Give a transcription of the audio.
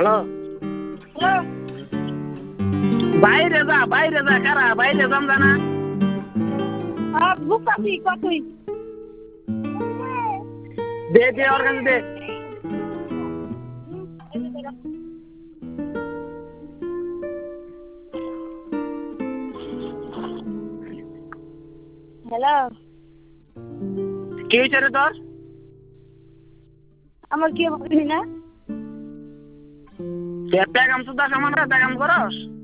hello hello বাইরে যা কারা বাইরে যাম জানা বুঝতেছি কতই দে ওর কাছে দে হ্যালো কি হয়েছে রে তোর আমার কি বলবি না পেগাম সুদা সমান পেগাম করস